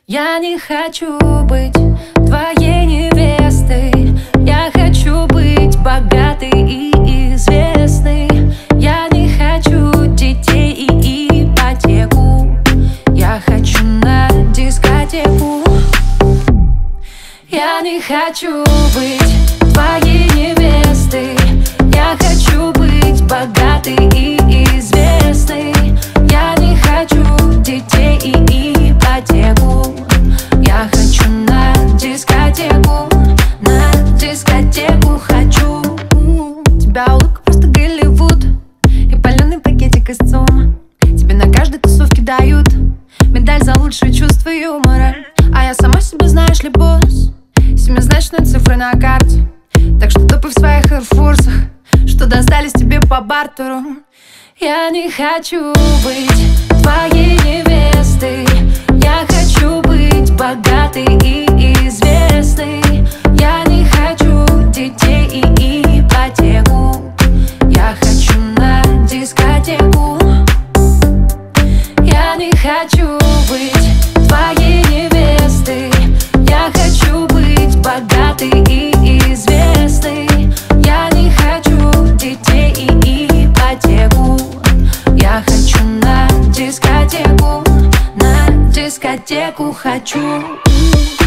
Я не хочу быть твоей невестой. Я хочу быть богатой и известной. Я не хочу детей и ипотеку. Я хочу на дискотеку. Я не хочу быть твоей невестой. Я хочу быть богатой и известной. Я не хочу детей и ипотеку. Я хочу на дискотеку. На дискотеку хочу. Тебя улыбка просто Голливуд и паленый пакетик из ЦУМа. Тебе на каждой тусовке дают медаль за лучшее чувство юмора. А я сама себе, знаешь ли, босс. Семизначные цифры на карте. Так что топай в своих эрфорсах, что достались тебе по бартеру. Я не хочу быть твоей невестой. Я хочу быть богатой и известной. Я не хочу детей и ипотеку. Я хочу на дискотеку. Я не хочу быть твоей невестой. Я хочу быть богатой и известной. Я не хочу детей и ипотеку. Я хочу на дискотеку. На дискотеку хочу.